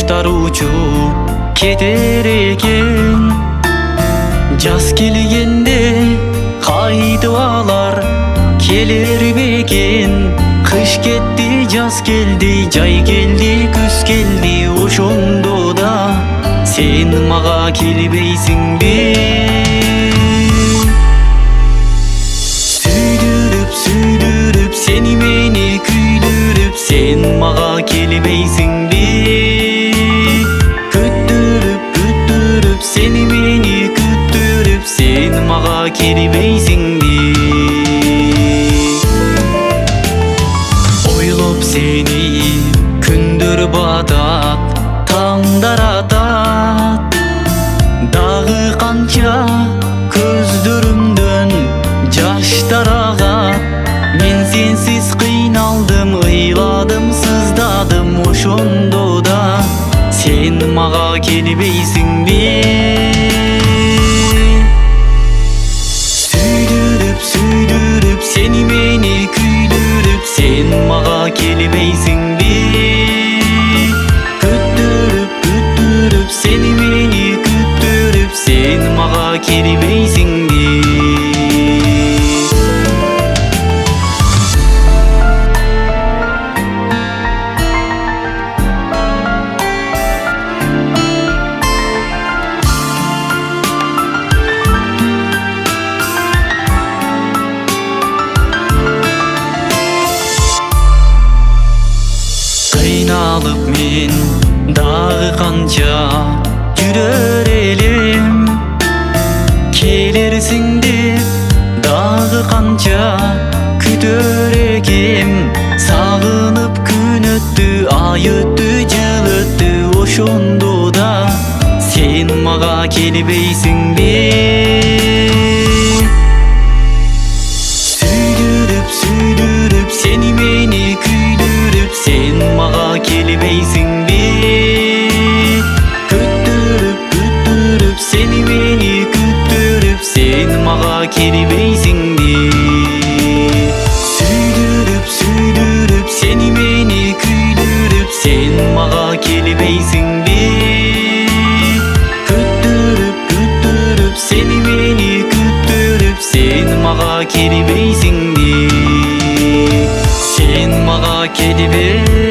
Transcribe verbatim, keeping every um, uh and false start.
Жаштар учуп кетер экен, жаз келгенде кайтып алар келер бекен. Кыш кетти, жаз келди, жай келди, күз келди, ошондо да сен мага келбейсиңби? Сүйдүрүп, сүйдүрүп, сени мени күйдүрүп, сен мага келбейсиңби? Күттүрүп, күттүрүп, сени мени күттүрүп, сен мага келбейсиңби? Ойлоп сени күндөр батат, таңдар атат, дагы канча көздөрүмдөн жаштар агат. Мен сенсиз кыйналдым, ыйладым, сыздадым, ошондо да сен мага келбейсиңби? Сүйдүрүп, сүйдүрүп, сени мени күйдүрүп, сен мага келбейсиңби? Күттүрүп, күттүрүп, сени мени күттүрүп, сен мага келбейсиңби? Кыйналып мен дагы канча жүрөр элем, келерсиң деп дагы канча күтөр экем. Сагынып күн өттү, ай өттү, жыл өттү, ошондо да сен мага келбейсиңби? Сүйдүрүп, сүйдүрүп, сени мени күйдүрүп, сен мага келбейсиңби? Күттүрүп, күттүрүп, сени мени күттүрүп, сен мага келбейсиңби? Сүйдүрүп, сүйдүрүп, сени мени күйдүрүп, сен мага келбейсиңби? Күттүрүп, күттүрүп, сени мени күттүрүп, сен мага келбейсиңби? Сен мага келбейсиңби?